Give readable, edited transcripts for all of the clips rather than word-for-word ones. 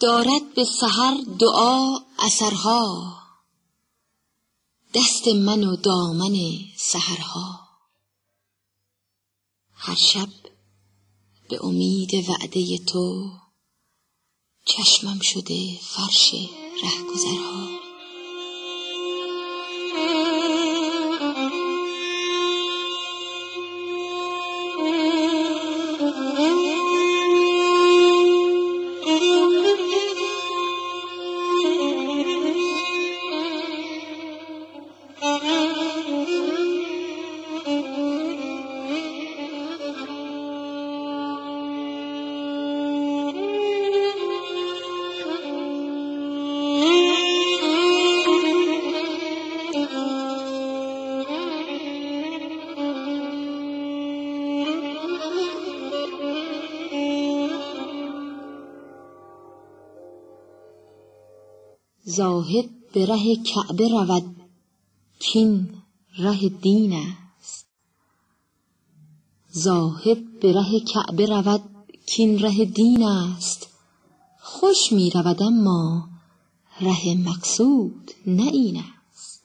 دارد به سحر دعا اثرها، دست من و دامن سحرها. هر شب به امید وعده تو، چشمم شده فرش رهگذرها. زاهد به ره کعبه رود کین ره دین است. زاهد به ره کعبه رود کین ره دین است. خوش می رود اما ره مقصود نه این است.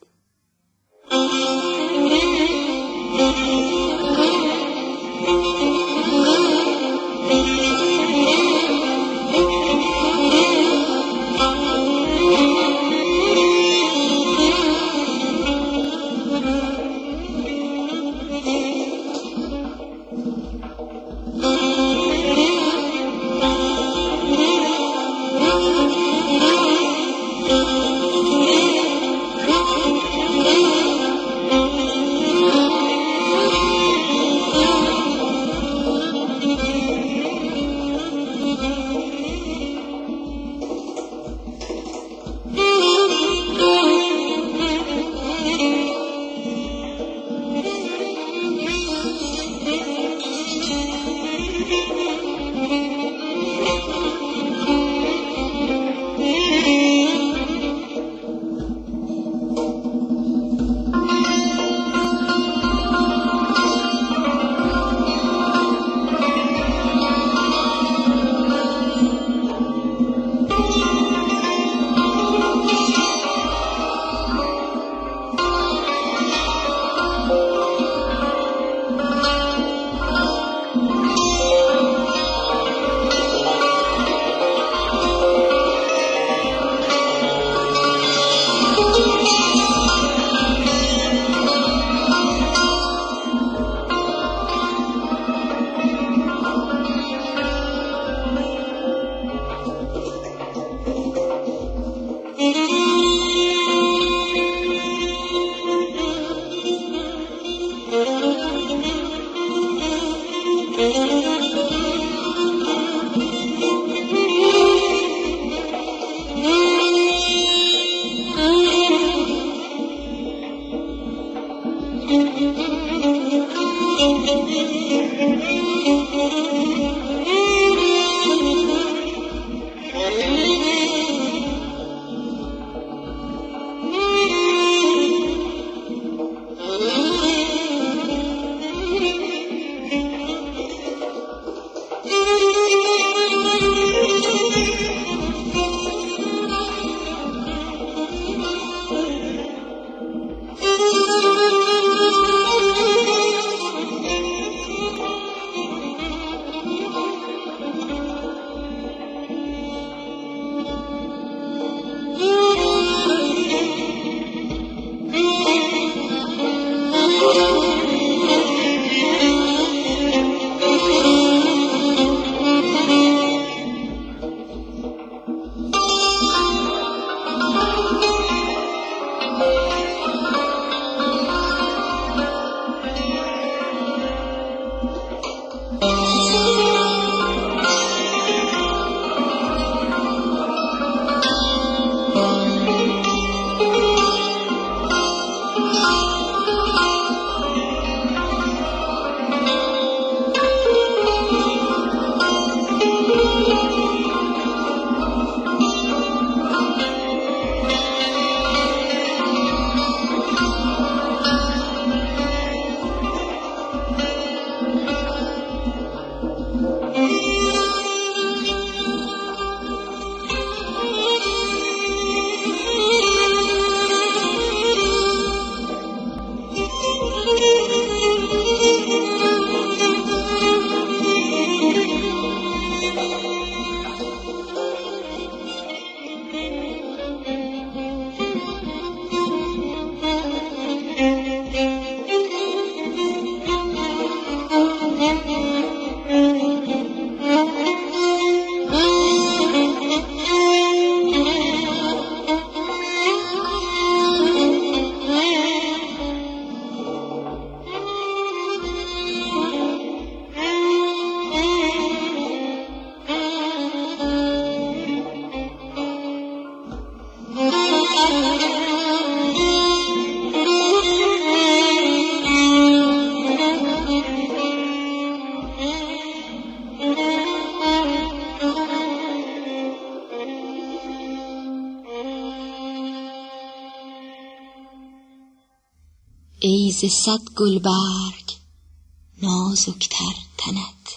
ای ز صد گلبرگ نازکتر تنت،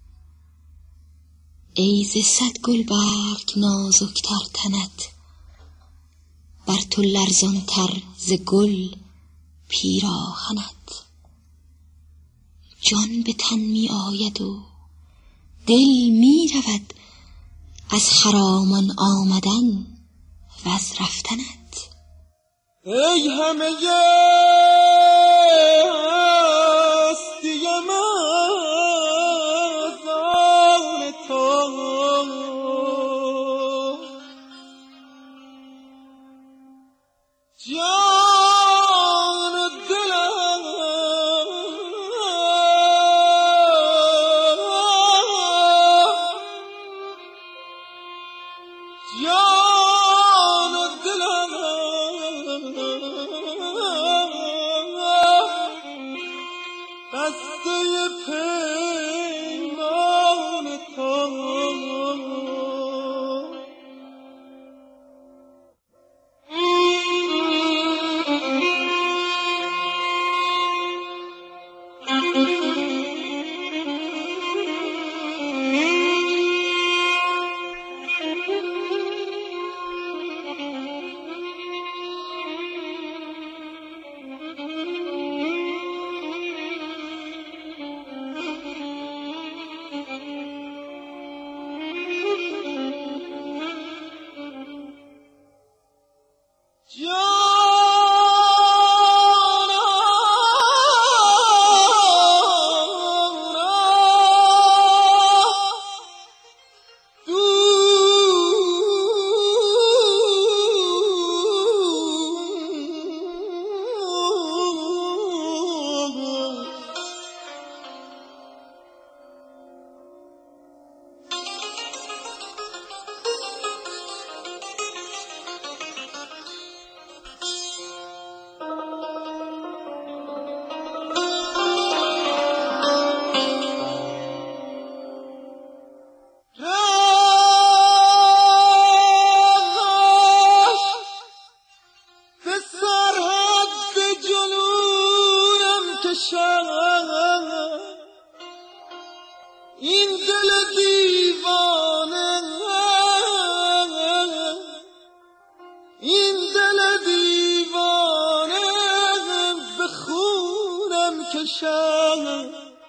ای ز صد گلبرگ نازکتر تنت، بر تو لرزانتر ز گل پیراهنت. جان به تن می آید و دل می رود از خرامان آمدن و از رفتنت. ای همه هستی من از آن تو، جان و دلم جان و دلم بسته پیمان تو. این دل دیوانه، این دل دیوانه به خونم کشد.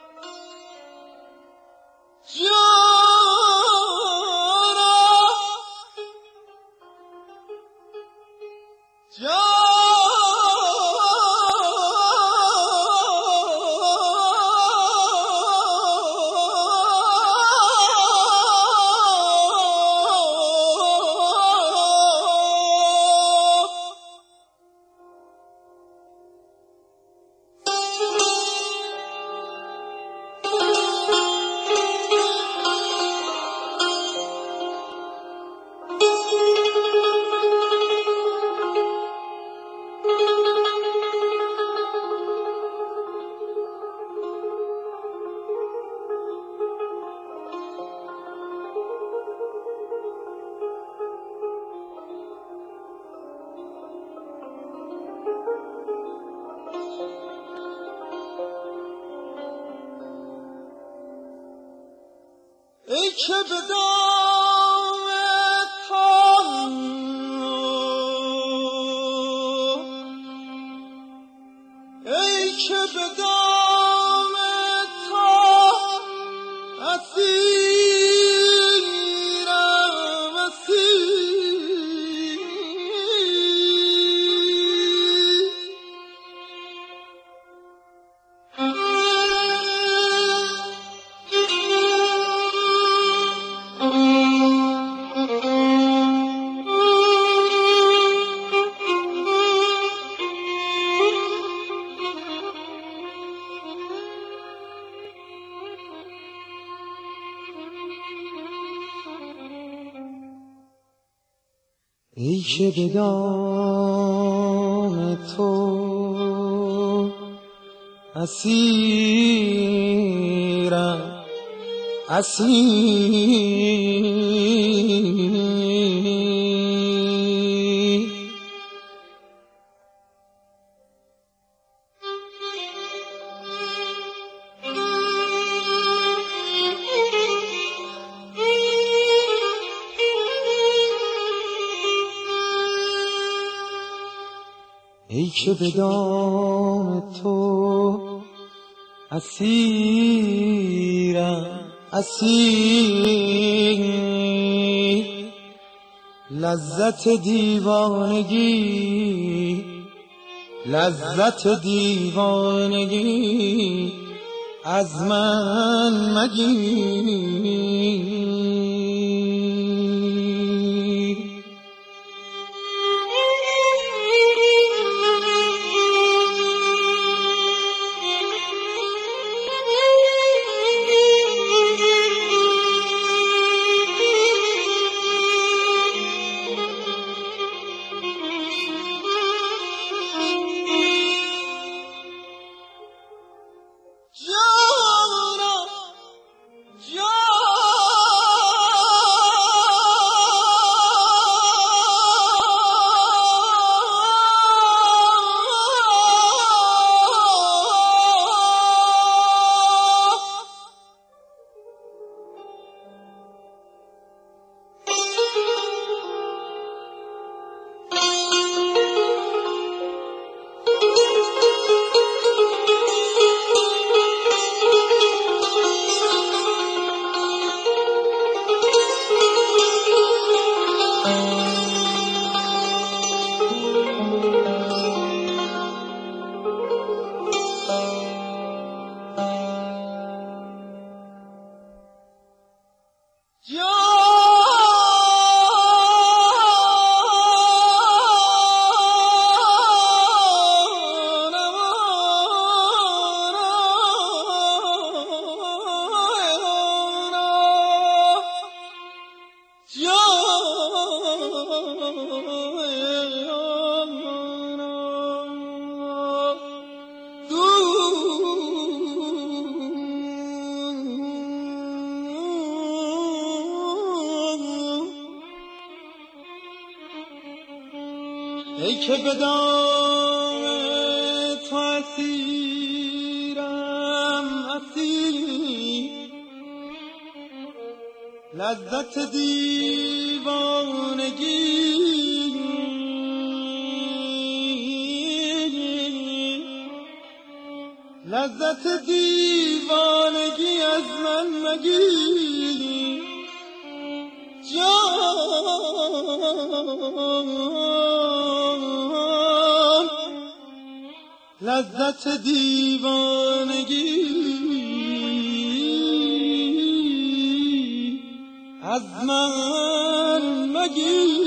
ای که به دام تو، ای که به دام تو اسیرم، اسیر. ای که به دام تو اسیرم، اسیر. ای که به دام تو اسیرم اسیر، لذت دیوانگی لذت دیوانگی از من مگیر. ای که به دام تو اسیرم اسیر، لذت دیوانگی لذت دیوانگی از من مگیر. جان لذت دیوانگی از من مگیر.